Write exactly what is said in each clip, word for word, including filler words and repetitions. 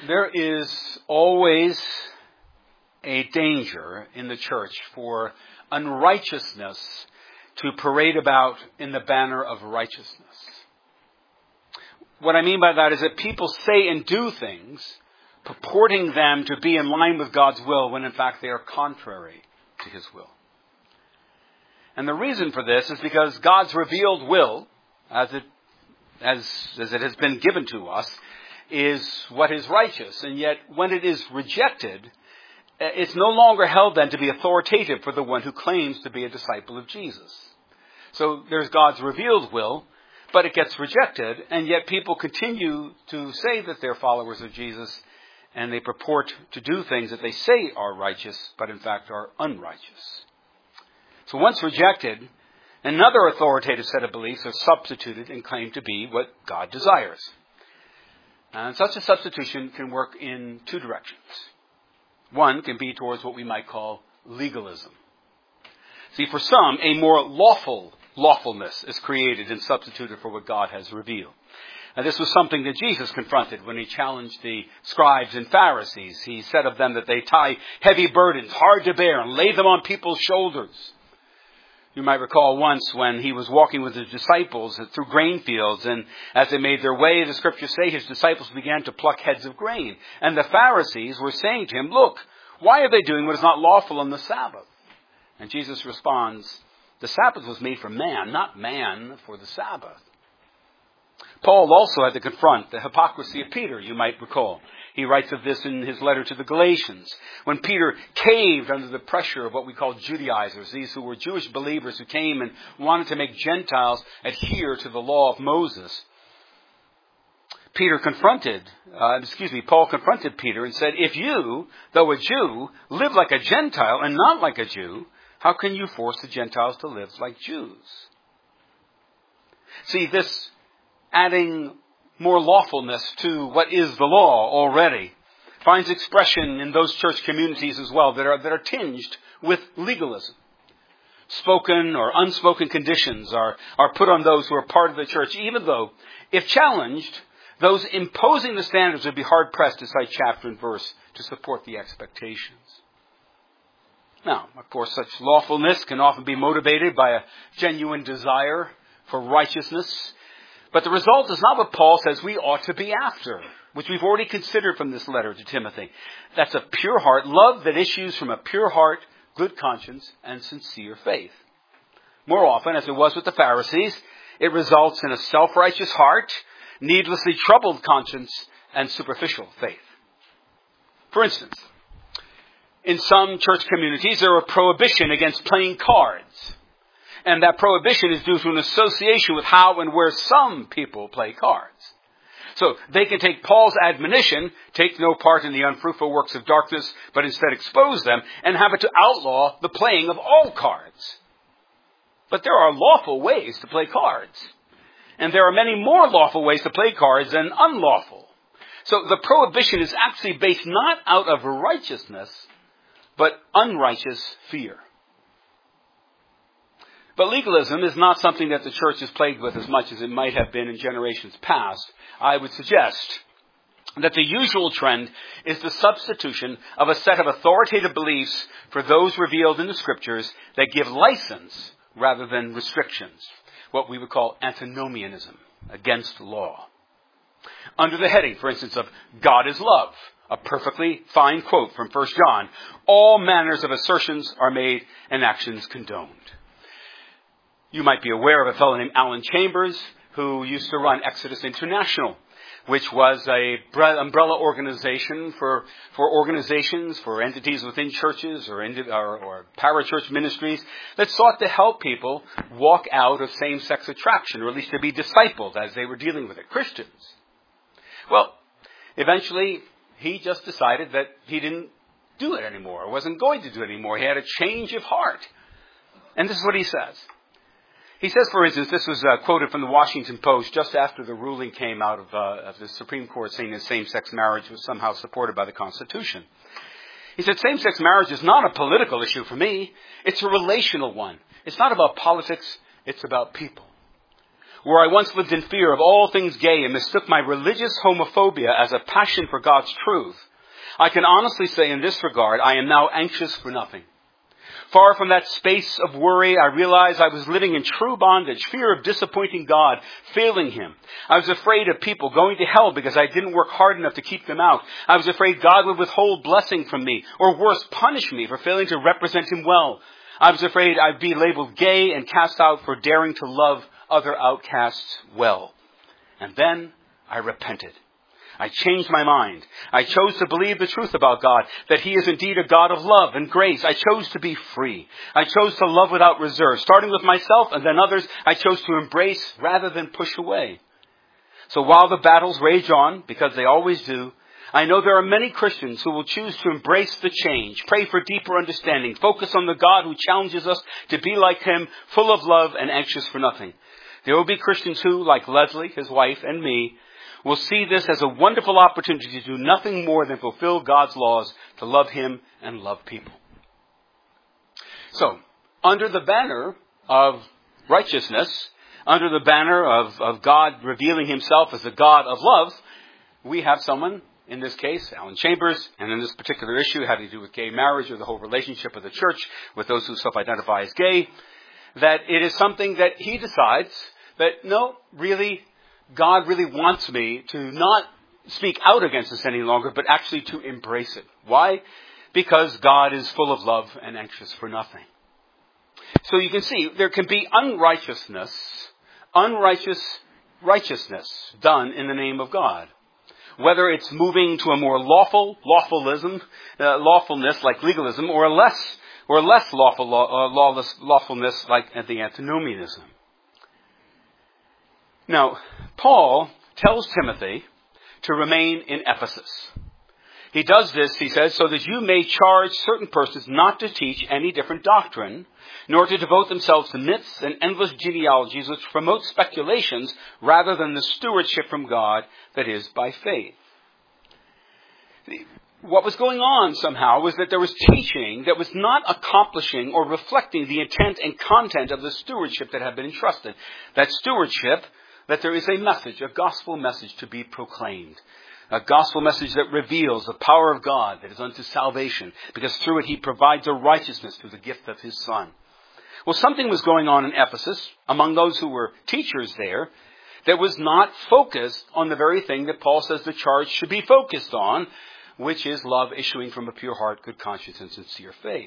There is always a danger in the church for unrighteousness to parade about in the banner of righteousness. What I mean by that is that people say and do things purporting them to be in line with God's will when in fact they are contrary to His will. And the reason for this is because God's revealed will, as it as, as it has been given to us, is what is righteous. And yet when it is rejected, it's no longer held then to be authoritative for the one who claims to be a disciple of Jesus. So there's God's revealed will, but it gets rejected, and yet people continue to say that they're followers of Jesus, and they purport to do things that they say are righteous, but in fact are unrighteous. So once rejected, another authoritative set of beliefs are substituted and claimed to be what God desires. And such a substitution can work in two directions. One can be towards what we might call legalism. See, for some, a more lawful lawfulness is created and substituted for what God has revealed. Now, this was something that Jesus confronted when he challenged the scribes and Pharisees. He said of them that they tie heavy burdens, hard to bear, and lay them on people's shoulders. You might recall once when he was walking with his disciples through grain fields, and as they made their way, the scriptures say his disciples began to pluck heads of grain. And the Pharisees were saying to him, "Look, why are they doing what is not lawful on the Sabbath?" And Jesus responds, "The Sabbath was made for man, not man for the Sabbath." Paul also had to confront the hypocrisy of Peter, you might recall. He writes of this in his letter to the Galatians. When Peter caved under the pressure of what we call Judaizers, these who were Jewish believers who came and wanted to make Gentiles adhere to the law of Moses, Peter confronted, uh, excuse me, Paul confronted Peter and said, "If you, though a Jew, live like a Gentile and not like a Jew, how can you force the Gentiles to live like Jews?" See, this adding more lawfulness to what is the law already finds expression in those church communities as well that are, that are tinged with legalism. Spoken or unspoken conditions are, are put on those who are part of the church, even though, if challenged, those imposing the standards would be hard-pressed to cite chapter and verse to support the expectations. Now, of course, such lawfulness can often be motivated by a genuine desire for righteousness. But the result is not what Paul says we ought to be after, which we've already considered from this letter to Timothy. That's a pure heart, love that issues from a pure heart, good conscience, and sincere faith. More often, as it was with the Pharisees, it results in a self-righteous heart, needlessly troubled conscience, and superficial faith. For instance, in some church communities, there are a prohibition against playing cards. And that prohibition is due to an association with how and where some people play cards. So they can take Paul's admonition, take no part in the unfruitful works of darkness, but instead expose them, and have it to outlaw the playing of all cards. But there are lawful ways to play cards. And there are many more lawful ways to play cards than unlawful. So the prohibition is actually based not out of righteousness, but unrighteous fear. But legalism is not something that the church is plagued with as much as it might have been in generations past. I would suggest that the usual trend is the substitution of a set of authoritative beliefs for those revealed in the Scriptures that give license rather than restrictions, what we would call antinomianism, against law. Under the heading, for instance, of God is love, a perfectly fine quote from First John, all manners of assertions are made and actions condoned. You might be aware of a fellow named Alan Chambers who used to run Exodus International, which was a umbrella organization for, for organizations, for entities within churches or, or, or parachurch ministries that sought to help people walk out of same-sex attraction, or at least to be discipled as they were dealing with it, Christians. Well, eventually he just decided that he didn't do it anymore, or wasn't going to do it anymore. He had a change of heart. And this is what he says. He says, for instance, this was uh, quoted from the Washington Post just after the ruling came out of, uh, of the Supreme Court saying that same-sex marriage was somehow supported by the Constitution. He said, same-sex marriage is not a political issue for me. It's a relational one. It's not about politics. It's about people. where I once lived in fear of all things gay and mistook my religious homophobia as a passion for God's truth, I can honestly say in this regard, I am now anxious for nothing. Far from that space of worry, I realized I was living in true bondage, fear of disappointing God, failing Him. I was afraid of people going to hell because I didn't work hard enough to keep them out. I was afraid God would withhold blessing from me, or worse, punish me for failing to represent Him well. I was afraid I'd be labeled gay and cast out for daring to love other outcasts well. And then I repented. I changed my mind. I chose to believe the truth about God, that He is indeed a God of love and grace. I chose to be free. I chose to love without reserve. Starting with myself and then others, I chose to embrace rather than push away. So while the battles rage on, because they always do, I know there are many Christians who will choose to embrace the change, pray for deeper understanding, focus on the God who challenges us to be like Him, full of love and anxious for nothing. There will be Christians who, like Leslie, his wife, and me, will see this as a wonderful opportunity to do nothing more than fulfill God's laws, to love Him and love people. So, under the banner of righteousness, under the banner of, of God revealing Himself as a God of love, we have someone, in this case, Alan Chambers, and in this particular issue having to do with gay marriage or the whole relationship of the church with those who self-identify as gay, that it is something that he decides that, no, really, God really wants me to not speak out against this any longer, but actually to embrace it. Why? Because God is full of love and anxious for nothing. So you can see there can be unrighteousness, unrighteous righteousness done in the name of God. Whether it's moving to a more lawful, lawfulism, uh, lawfulness like legalism, or a less, or less lawful, law, uh, lawless, lawfulness like the antinomianism. Now, Paul tells Timothy to remain in Ephesus. He does this, he says, so that you may charge certain persons not to teach any different doctrine, nor to devote themselves to myths and endless genealogies which promote speculations rather than the stewardship from God that is by faith. What was going on somehow was that there was teaching that was not accomplishing or reflecting the intent and content of the stewardship that had been entrusted. That stewardship, that there is a message, a gospel message to be proclaimed. A gospel message that reveals the power of God that is unto salvation, because through it He provides a righteousness through the gift of His Son. Well, something was going on in Ephesus among those who were teachers there that was not focused on the very thing that Paul says the charge should be focused on, which is love issuing from a pure heart, good conscience, and sincere faith.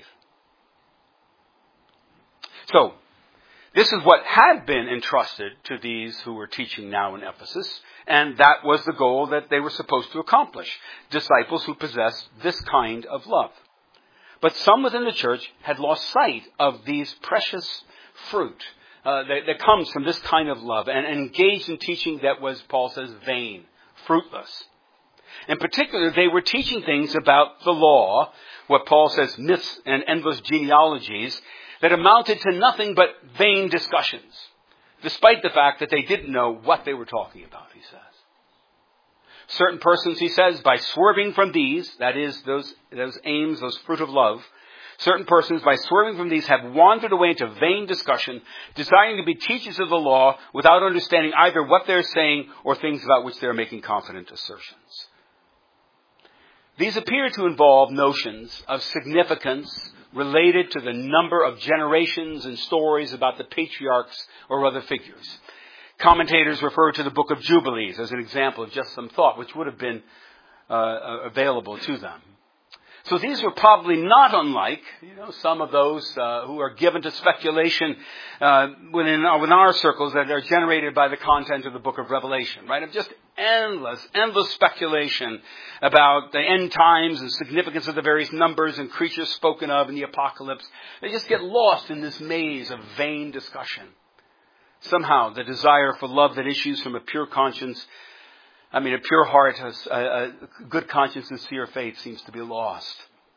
So, this is what had been entrusted to these who were teaching now in Ephesus, and that was the goal that they were supposed to accomplish. Disciples who possessed this kind of love. But some within the church had lost sight of these precious fruit uh, that, that comes from this kind of love, and engaged in teaching that was, Paul says, vain, fruitless. In particular, they were teaching things about the law, what Paul says, myths and endless genealogies, that amounted to nothing but vain discussions, despite the fact that they didn't know what they were talking about, he says. Certain persons, he says, by swerving from these, that is, those, those aims, those fruit of love, certain persons, by swerving from these, have wandered away into vain discussion, desiring to be teachers of the law without understanding either what they're saying or things about which they're making confident assertions. These appear to involve notions of significance related to the number of generations and stories about the patriarchs or other figures. Commentators refer to the book of Jubilees as an example of just some thought which would have been uh, available to them. So these were probably not unlike, you know, some of those uh, who are given to speculation uh, within, uh, within our circles that are generated by the content of the book of Revelation, right? Of just endless, endless speculation about the end times and significance of the various numbers and creatures spoken of in the apocalypse. They just get lost in this maze of vain discussion. Somehow, the desire for love that issues from a pure conscience, I mean, a pure heart, a, a good conscience, sincere faith seems to be lost.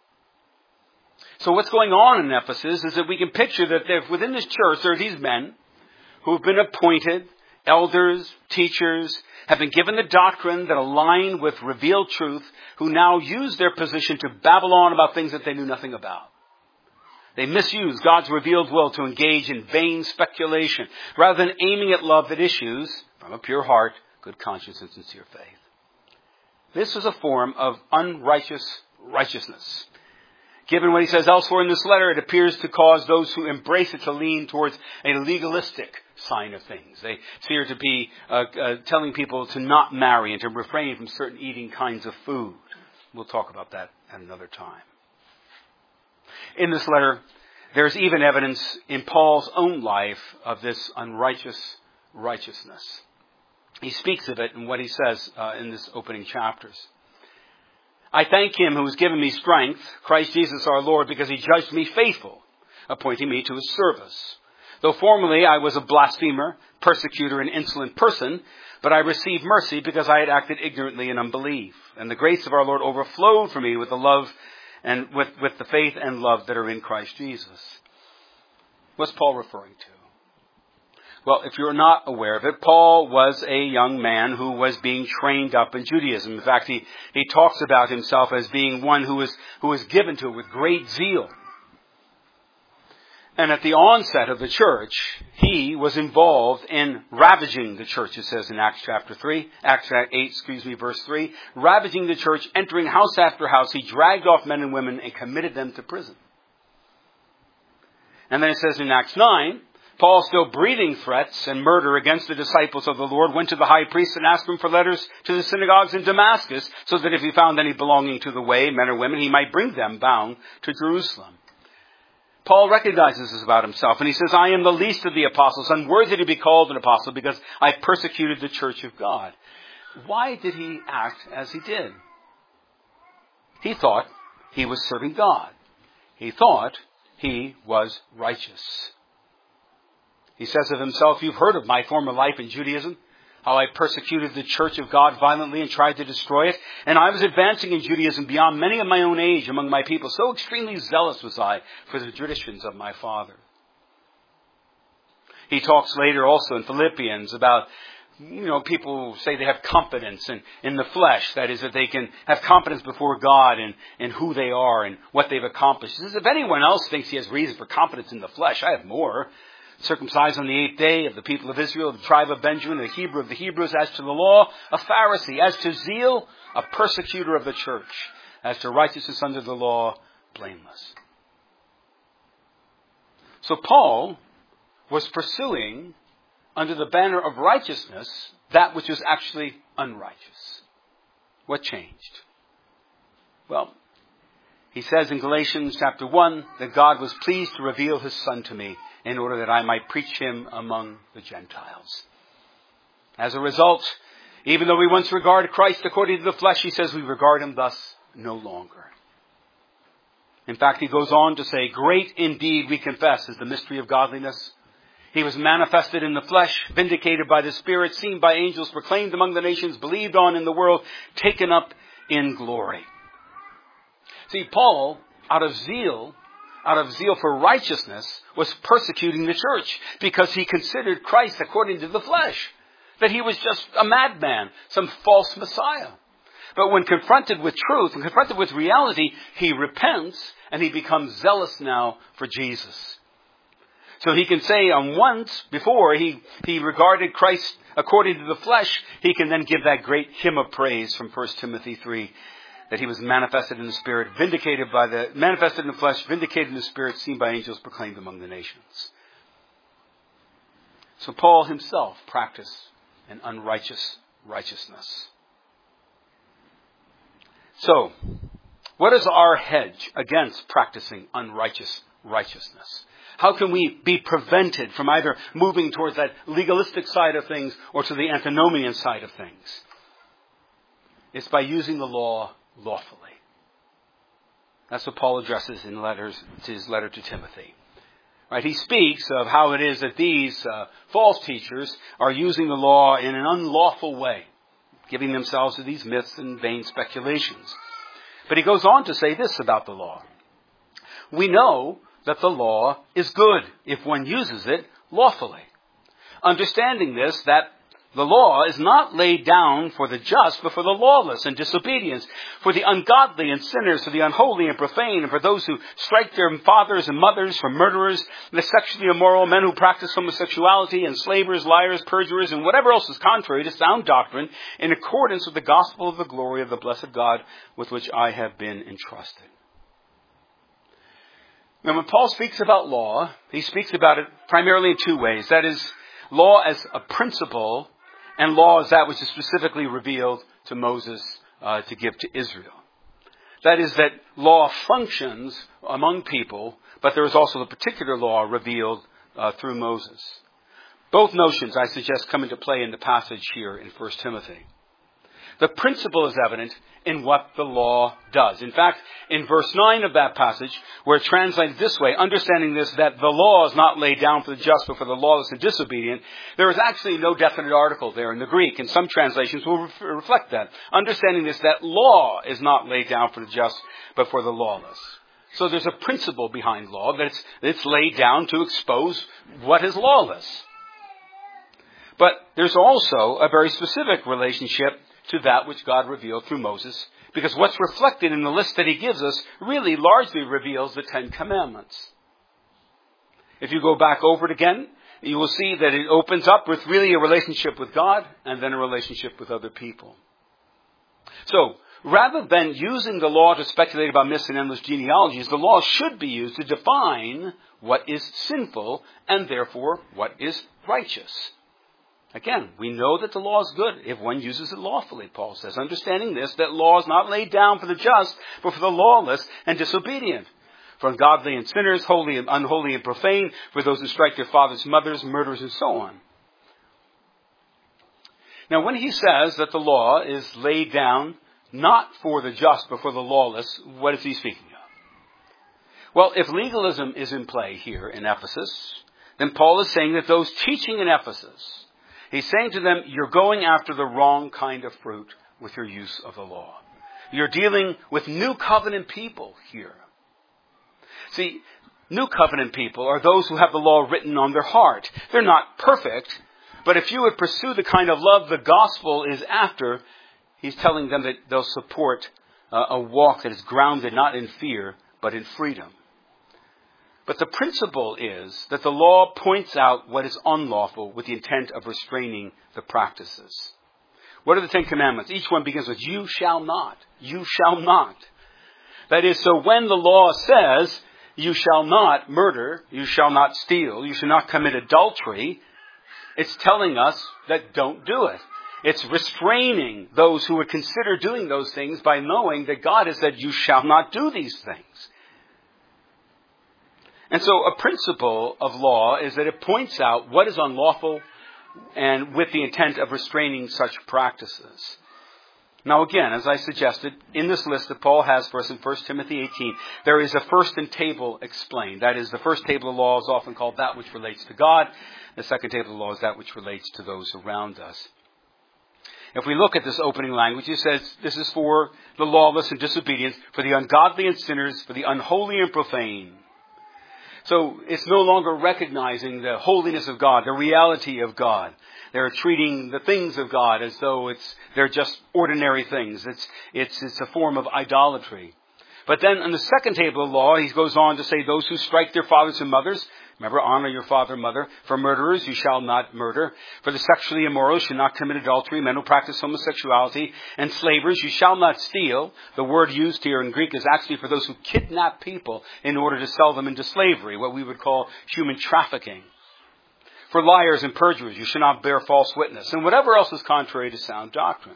So what's going on in Ephesus is that we can picture that within this church there are these men who have been appointed, elders, teachers, have been given the doctrine that align with revealed truth, who now use their position to babble on about things that they knew nothing about. They misuse God's revealed will to engage in vain speculation, rather than aiming at love that issues from a pure heart, good conscience, and sincere faith. This is a form of unrighteous righteousness. Given what he says elsewhere in this letter, it appears to cause those who embrace it to lean towards a legalistic sign of things. They appear to be uh, uh, telling people to not marry and to refrain from certain eating kinds of food. We'll talk about that at another time. In this letter, there's even evidence in Paul's own life of this unrighteous righteousness. He speaks of it in what he says uh, in this opening chapters. I thank him who has given me strength, Christ Jesus our Lord, because he judged me faithful, appointing me to his service. Though formerly I was a blasphemer, persecutor, and insolent person, but I received mercy because I had acted ignorantly in unbelief. And the grace of our Lord overflowed for me with the love and with, with the faith and love that are in Christ Jesus. What's Paul referring to? Well, if you're not aware of it, Paul was a young man who was being trained up in Judaism. In fact, he, he talks about himself as being one who was, who was given to it with great zeal. And at the onset of the church, he was involved in ravaging the church, it says in Acts chapter three, Acts eight, excuse me, verse three. Ravaging the church, entering house after house, he dragged off men and women and committed them to prison. And then it says in Acts nine, Paul, still breathing threats and murder against the disciples of the Lord, went to the high priest and asked him for letters to the synagogues in Damascus, so that if he found any belonging to the way, men or women, he might bring them bound to Jerusalem. Paul recognizes this about himself, and he says, I am the least of the apostles, unworthy to be called an apostle, because I persecuted the church of God. Why did he act as he did? He thought he was serving God. He thought he was righteous. He says of himself, you've heard of my former life in Judaism, how I persecuted the church of God violently and tried to destroy it. And I was advancing in Judaism beyond many of my own age among my people. So extremely zealous was I for the traditions of my father. He talks later also in Philippians about, you know, people say they have confidence in, in the flesh. That is, that they can have confidence before God in, in who they are and what they've accomplished. He says, if anyone else thinks he has reason for confidence in the flesh, I have more. Circumcised on the eighth day, of the people of Israel, the tribe of Benjamin, a Hebrew of the Hebrews, as to the law, a Pharisee, as to zeal, a persecutor of the church, as to righteousness under the law, blameless. So Paul was pursuing, under the banner of righteousness, that which was actually unrighteous. What changed? Well, he says in Galatians chapter one that God was pleased to reveal his Son to me, in order that I might preach him among the Gentiles. As a result, even though we once regarded Christ according to the flesh, he says we regard him thus no longer. In fact, he goes on to say, great indeed, we confess, is the mystery of godliness. He was manifested in the flesh, vindicated by the Spirit, seen by angels, proclaimed among the nations, believed on in the world, taken up in glory. See, Paul, out of zeal, out of zeal for righteousness, was persecuting the church because he considered Christ according to the flesh, that he was just a madman, some false Messiah. But when confronted with truth and confronted with reality, he repents and he becomes zealous now for Jesus. So he can say on once before he, he regarded Christ according to the flesh, he can then give that great hymn of praise from First Timothy three. That he was manifested in the Spirit, vindicated by the, manifested in the flesh, vindicated in the Spirit, seen by angels, proclaimed among the nations. So Paul himself practiced an unrighteous righteousness. So, what is our hedge against practicing unrighteous righteousness? How can we be prevented from either moving towards that legalistic side of things or to the antinomian side of things? It's by using the law lawfully. That's what Paul addresses in letters, his letter to Timothy. Right? He speaks of how it is that these uh, false teachers are using the law in an unlawful way, giving themselves to these myths and vain speculations. But he goes on to say this about the law. We know that the law is good if one uses it lawfully. Understanding this, that The law is not laid down for the just, but for the lawless and disobedience, for the ungodly and sinners, for the unholy and profane, and for those who strike their fathers and mothers, for murderers, the sexually immoral, men who practice homosexuality, enslavers, liars, perjurers, and whatever else is contrary to sound doctrine, in accordance with the gospel of the glory of the blessed God with which I have been entrusted. Now, when Paul speaks about law, he speaks about it primarily in two ways. That is, law as a principle, and law is that which is specifically revealed to Moses uh, to give to Israel. That is, that law functions among people, but there is also the particular law revealed uh, through Moses. Both notions, I suggest, come into play in the passage here in First Timothy. The principle is evident in what the law does. In fact, in verse nine of that passage, where it's translated this way, understanding this, that the law is not laid down for the just, but for the lawless and disobedient, there is actually no definite article there in the Greek, and some translations will ref- reflect that. Understanding this, that law is not laid down for the just, but for the lawless. So there's a principle behind law, that it's, that it's laid down to expose what is lawless. But there's also a very specific relationship to that which God revealed through Moses, because what's reflected in the list that he gives us really largely reveals the Ten Commandments. If you go back over it again, you will see that it opens up with really a relationship with God and then a relationship with other people. So, rather than using the law to speculate about myths and endless genealogies, the law should be used to define what is sinful and therefore what is righteous. Again, we know that the law is good if one uses it lawfully, Paul says. Understanding this, that law is not laid down for the just, but for the lawless and disobedient. For ungodly and sinners, holy and unholy and profane, for those who strike their fathers, mothers, murderers, and so on. Now, when he says that the law is laid down not for the just, but for the lawless, what is he speaking of? Well, if legalism is in play here in Ephesus, then Paul is saying that those teaching in Ephesus, he's saying to them, you're going after the wrong kind of fruit with your use of the law. You're dealing with new covenant people here. See, new covenant people are those who have the law written on their heart. They're not perfect, but if you would pursue the kind of love the gospel is after, he's telling them that they'll support uh, a walk that is grounded not in fear, but in freedom. But the principle is that the law points out what is unlawful with the intent of restraining the practices. What are the Ten Commandments? Each one begins with, you shall not. You shall not. That is, so when the law says, you shall not murder, you shall not steal, you shall not commit adultery, it's telling us that don't do it. It's restraining those who would consider doing those things by knowing that God has said, you shall not do these things. And so a principle of law is that it points out what is unlawful and with the intent of restraining such practices. Now again, as I suggested, in this list that Paul has for us in First Timothy eighteen, there is a first in table explained. That is, the first table of law is often called that which relates to God. The second table of law is that which relates to those around us. If we look at this opening language, it says this is for the lawless and disobedient, for the ungodly and sinners, for the unholy and profane. So it's no longer recognizing the holiness of God, the reality of God. They're treating the things of God as though it's they're just ordinary things. It's it's it's a form of idolatry. But then in the second table of law, he goes on to say those who strike their fathers and mothers. Remember, honor your father and mother. For murderers, you shall not murder. For the sexually immoral, you shall not commit adultery. Men who practice homosexuality. Enslavers, you shall not steal. The word used here in Greek is actually for those who kidnap people in order to sell them into slavery, what we would call human trafficking. For liars and perjurers, you shall not bear false witness. And whatever else is contrary to sound doctrine.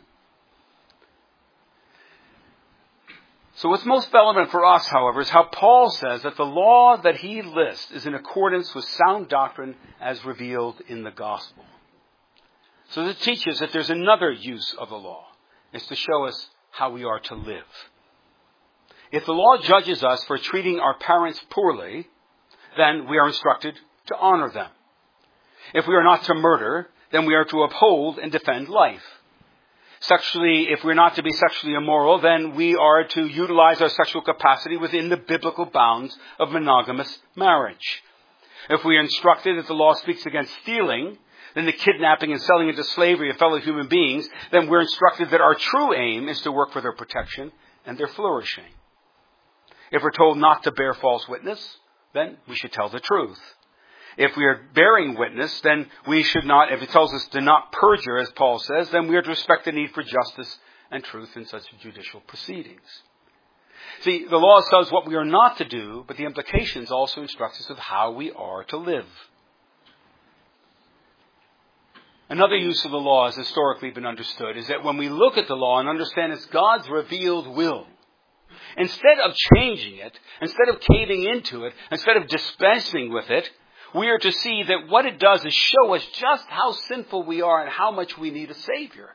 So what's most relevant for us, however, is how Paul says that the law that he lists is in accordance with sound doctrine as revealed in the gospel. So it teaches that there's another use of the law. It's to show us how we are to live. If the law judges us for treating our parents poorly, then we are instructed to honor them. If we are not to murder, then we are to uphold and defend life. Sexually, if we're not to be sexually immoral, then we are to utilize our sexual capacity within the biblical bounds of monogamous marriage. If we are instructed that the law speaks against stealing, than the kidnapping and selling into slavery of fellow human beings, then we're instructed that our true aim is to work for their protection and their flourishing. If we're told not to bear false witness, then we should tell the truth. If we are bearing witness, then we should not, if it tells us to not perjure, as Paul says, then we are to respect the need for justice and truth in such judicial proceedings. See, the law says what we are not to do, but the implications also instruct us of how we are to live. Another use of the law has historically been understood is that when we look at the law and understand it's God's revealed will, instead of changing it, instead of caving into it, instead of dispensing with it, we are to see that what it does is show us just how sinful we are and how much we need a Savior.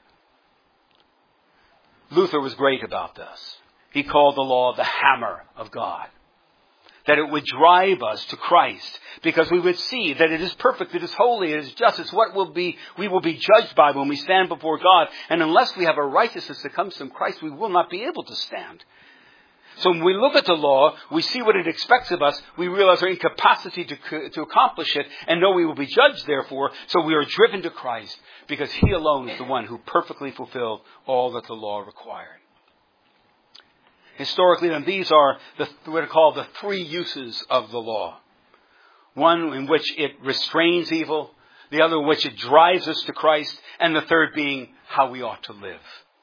Luther was great about this. He called the law the hammer of God. That it would drive us to Christ because we would see that it is perfect, it is holy, it is just. It's what will be, we will be judged by when we stand before God. And unless we have a righteousness that comes from Christ, we will not be able to stand. So when we look at the law, we see what it expects of us. We realize our incapacity to, to accomplish it and know we will be judged therefore. So we are driven to Christ because He alone is the one who perfectly fulfilled all that the law required. Historically, then, these are the, what are called the three uses of the law. One in which it restrains evil, the other in which it drives us to Christ, and the third being how we ought to live.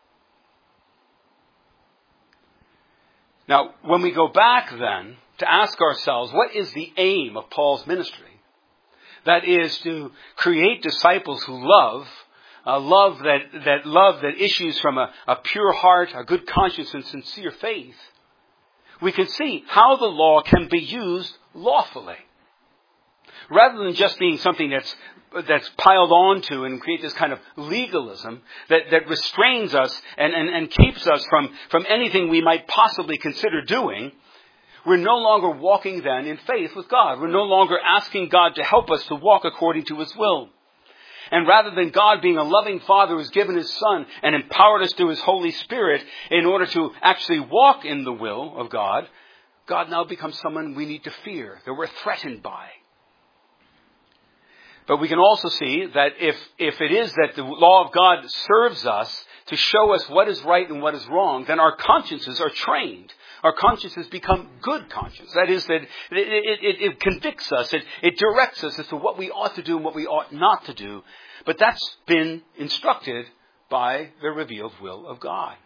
Now, when we go back then to ask ourselves, what is the aim of Paul's ministry? That is to create disciples who love, a love that, that love that issues from a, a pure heart, a good conscience, and sincere faith. We can see how the law can be used lawfully. Rather than just being something that's that's piled onto and create this kind of legalism that, that restrains us and, and, and keeps us from, from anything we might possibly consider doing, we're no longer walking then in faith with God. We're no longer asking God to help us to walk according to His will. And rather than God being a loving Father who's given His Son and empowered us through His Holy Spirit in order to actually walk in the will of God, God now becomes someone we need to fear, that we're threatened by. But we can also see that if, if it is that the law of God serves us to show us what is right and what is wrong, then our consciences are trained. Our consciences become good conscience. That is, that it, it, it, it convicts us. It, it directs us as to what we ought to do and what we ought not to do. But that's been instructed by the revealed will of God.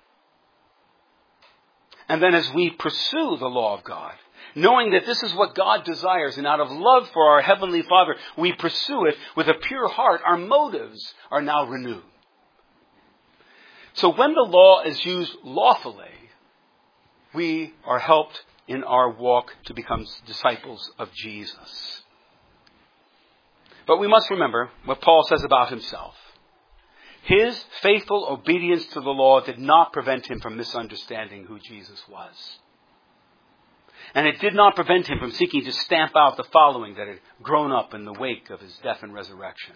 And then as we pursue the law of God, knowing that this is what God desires, and out of love for our Heavenly Father, we pursue it with a pure heart, our motives are now renewed. So when the law is used lawfully, we are helped in our walk to become disciples of Jesus. But we must remember what Paul says about himself. His faithful obedience to the law did not prevent him from misunderstanding who Jesus was. And it did not prevent him from seeking to stamp out the following that had grown up in the wake of his death and resurrection.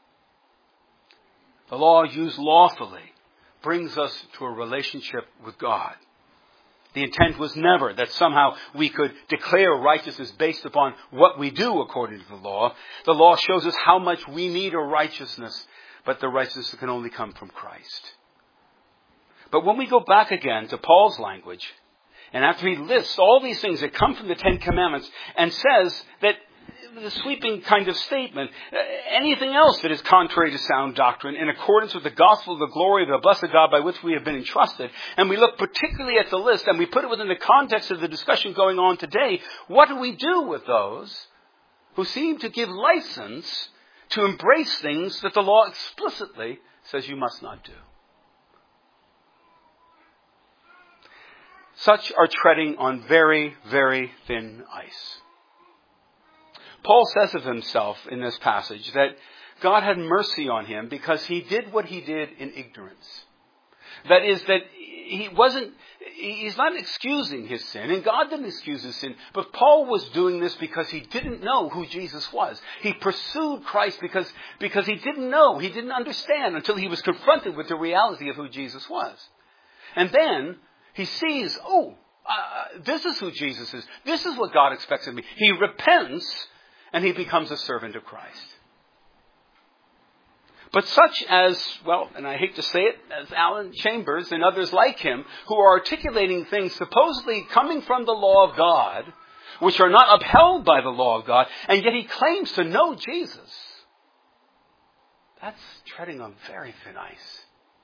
The law used lawfully brings us to a relationship with God. The intent was never that somehow we could declare righteousness based upon what we do according to the law. The law shows us how much we need a righteousness, but the righteousness can only come from Christ. But when we go back again to Paul's language, and after he lists all these things that come from the Ten Commandments and says that the sweeping kind of statement, anything else that is contrary to sound doctrine in accordance with the gospel of the glory of the blessed God by which we have been entrusted, and we look particularly at the list and we put it within the context of the discussion going on today, what do we do with those who seem to give license to embrace things that the law explicitly says you must not do? Such are treading on very, very thin ice. Paul says of himself in this passage that God had mercy on him because he did what he did in ignorance. That is, that he wasn't, he's not excusing his sin, and God didn't excuse his sin, but Paul was doing this because he didn't know who Jesus was. He pursued Christ because, because he didn't know, he didn't understand until he was confronted with the reality of who Jesus was. And then he sees, oh, uh, this is who Jesus is. This is what God expects of me. He repents, and he becomes a servant of Christ. But such as, well, and I hate to say it, as Alan Chambers and others like him, who are articulating things supposedly coming from the law of God, which are not upheld by the law of God, and yet he claims to know Jesus. That's treading on very thin ice.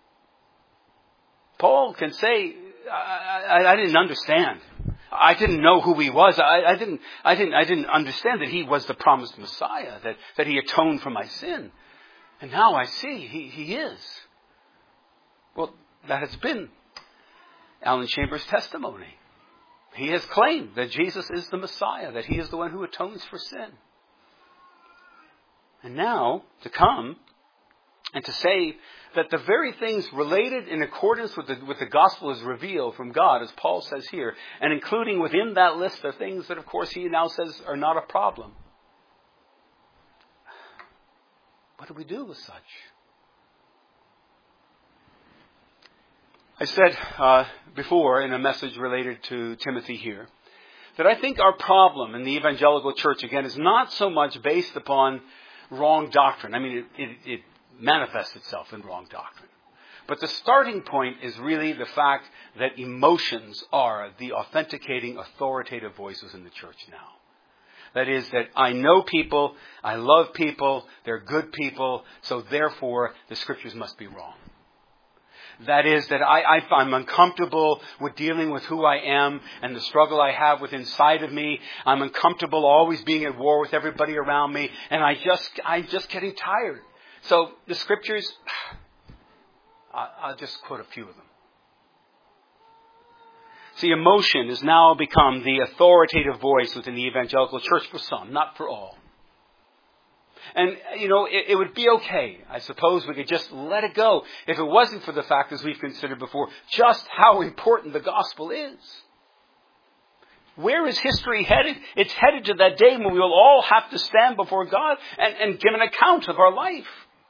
Paul can say, I, I, I didn't understand. I didn't know who he was. I, I didn't. I didn't. I didn't understand that he was the promised Messiah. That that he atoned for my sin. And now I see he he is. Well, that has been Alan Chambers' testimony. He has claimed that Jesus is the Messiah. That he is the one who atones for sin. And now to come and to say that the very things related in accordance with the, with the gospel is revealed from God, as Paul says here, and including within that list the things that, of course, he now says are not a problem. What do we do with such? I said uh, before in a message related to Timothy here that I think our problem in the evangelical church, again, is not so much based upon wrong doctrine. I mean, it, it, it manifests itself in wrong doctrine. But the starting point is really the fact that emotions are the authenticating, authoritative voices in the church now. That is, that I know people, I love people, they're good people, so therefore the scriptures must be wrong. That is, that I, I, I'm uncomfortable with dealing with who I am and the struggle I have with inside of me. I'm uncomfortable always being at war with everybody around me, and I just, I'm just getting tired. So the scriptures, I'll just quote a few of them. See, emotion has now become the authoritative voice within the evangelical church for some, not for all. And, you know, it, it would be okay. I suppose we could just let it go if it wasn't for the fact, as we've considered before, just how important the gospel is. Where is history headed? It's headed to that day when we will all have to stand before God and, and give an account of our life.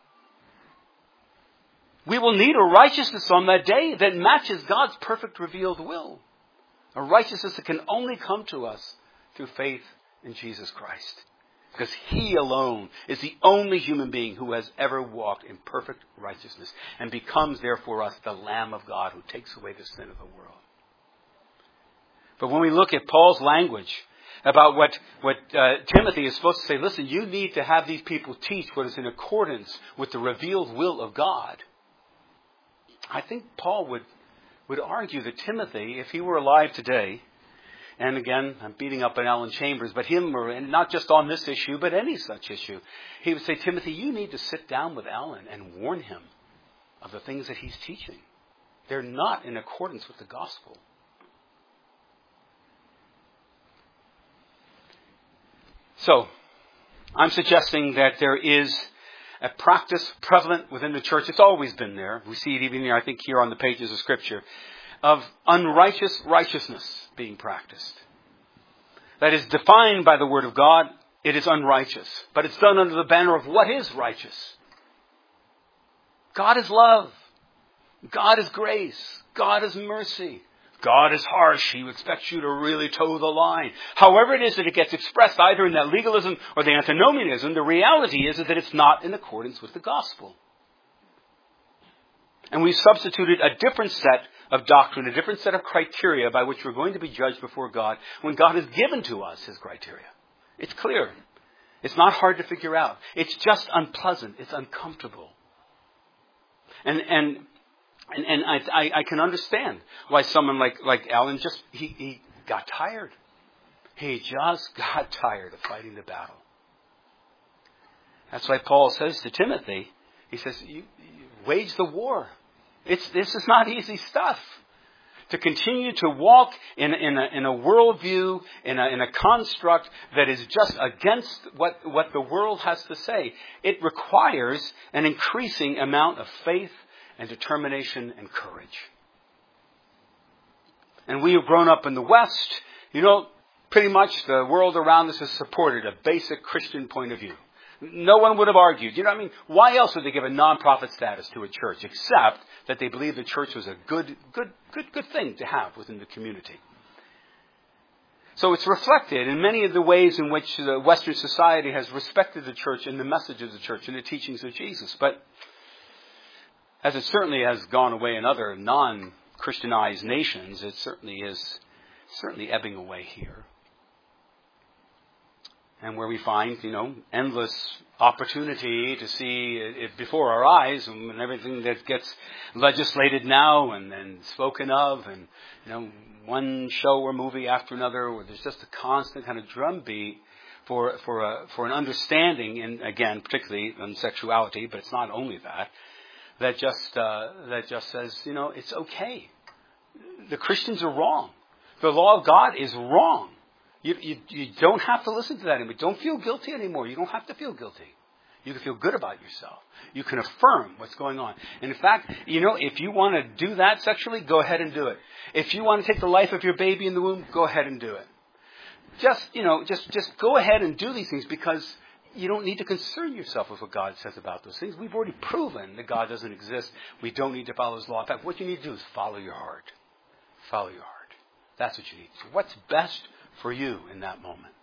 We will need a righteousness on that day that matches God's perfect revealed will. A righteousness that can only come to us through faith in Jesus Christ. Because He alone is the only human being who has ever walked in perfect righteousness and becomes therefore us the Lamb of God who takes away the sin of the world. But when we look at Paul's language about what, what uh, Timothy is supposed to say, listen, you need to have these people teach what is in accordance with the revealed will of God. I think Paul would, would argue that Timothy, if he were alive today, and again, I'm beating up on Alan Chambers, but him, or, and not just on this issue, but any such issue, he would say, Timothy, you need to sit down with Alan and warn him of the things that he's teaching. They're not in accordance with the gospel. So, I'm suggesting that there is a practice prevalent within the church. It's always been there. We see it even here, I think, here on the pages of Scripture, of unrighteous righteousness being practiced. That is defined by the Word of God. It is unrighteous. But it's done under the banner of what is righteous. God is love. God is grace. God is mercy. God is harsh. He expects you to really toe the line. However it is that it gets expressed either in that legalism or the antinomianism, the reality is that it's not in accordance with the gospel. And we've substituted a different set of doctrine, a different set of criteria by which we're going to be judged before God when God has given to us His criteria. It's clear. It's not hard to figure out. It's just unpleasant. It's uncomfortable. And, and, And, and I, I, I can understand why someone like, like Alan just, he, he got tired. He just got tired of fighting the battle. That's why Paul says to Timothy, he says, you, you wage the war. It's, this is not easy stuff. To continue to walk in, in, a, in a worldview, in a, in a construct that is just against what, what the world has to say, it requires an increasing amount of faith and determination and courage. And we have grown up in the West. You know, pretty much the world around us has supported a basic Christian point of view. No one would have argued. You know what I mean? Why else would they give a non-profit status to a church except that they believed the church was a good, good, good, good thing to have within the community? So it's reflected in many of the ways in which the Western society has respected the church and the message of the church and the teachings of Jesus. But As it certainly has gone away in other non-Christianized nations, it certainly is certainly ebbing away here. And where we find, you know, endless opportunity to see it before our eyes, and everything that gets legislated now and then spoken of, and, you know, one show or movie after another, where there's just a constant kind of drumbeat for for a, for an understanding, in again, particularly in sexuality, but it's not only that, that just uh, that just says, you know, it's okay. The Christians are wrong. The law of God is wrong. You, you, you don't have to listen to that anymore. Don't feel guilty anymore. You don't have to feel guilty. You can feel good about yourself. You can affirm what's going on. And in fact, you know, if you want to do that sexually, go ahead and do it. If you want to take the life of your baby in the womb, go ahead and do it. Just, you know, just, just go ahead and do these things, because you don't need to concern yourself with what God says about those things. We've already proven that God doesn't exist. We don't need to follow His law. In fact, what you need to do is follow your heart. Follow your heart. That's what you need to do. What's best for you in that moment?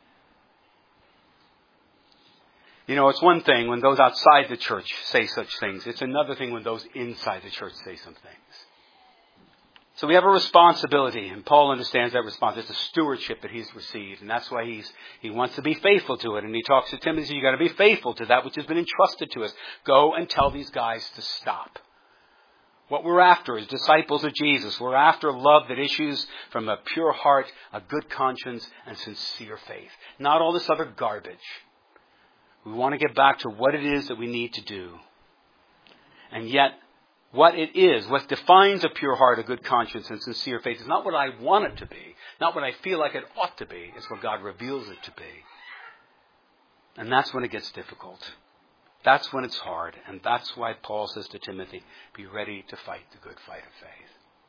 You know, it's one thing when those outside the church say such things. It's another thing when those inside the church say some things. So we have a responsibility, and Paul understands that response. It's a stewardship that he's received, and that's why he's he wants to be faithful to it. And he talks to Timothy, you've got to be faithful to that which has been entrusted to us. Go and tell these guys to stop. What we're after is disciples of Jesus. We're after love that issues from a pure heart, a good conscience, and sincere faith. Not all this other garbage. We want to get back to what it is that we need to do. And yet, what it is, what defines a pure heart, a good conscience, and sincere faith is not what I want it to be, not what I feel like it ought to be. It's what God reveals it to be. And that's when it gets difficult. That's when it's hard. And that's why Paul says to Timothy, be ready to fight the good fight of faith.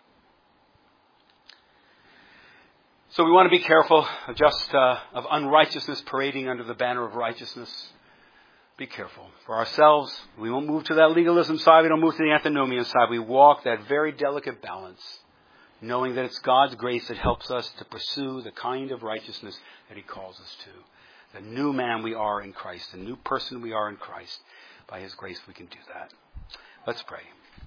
So we want to be careful of just uh, of unrighteousness parading under the banner of righteousness. Be careful. For ourselves, we won't move to that legalism side. We don't move to the antinomian side. We walk that very delicate balance, knowing that it's God's grace that helps us to pursue the kind of righteousness that He calls us to. The new man we are in Christ, the new person we are in Christ. By His grace, we can do that. Let's pray.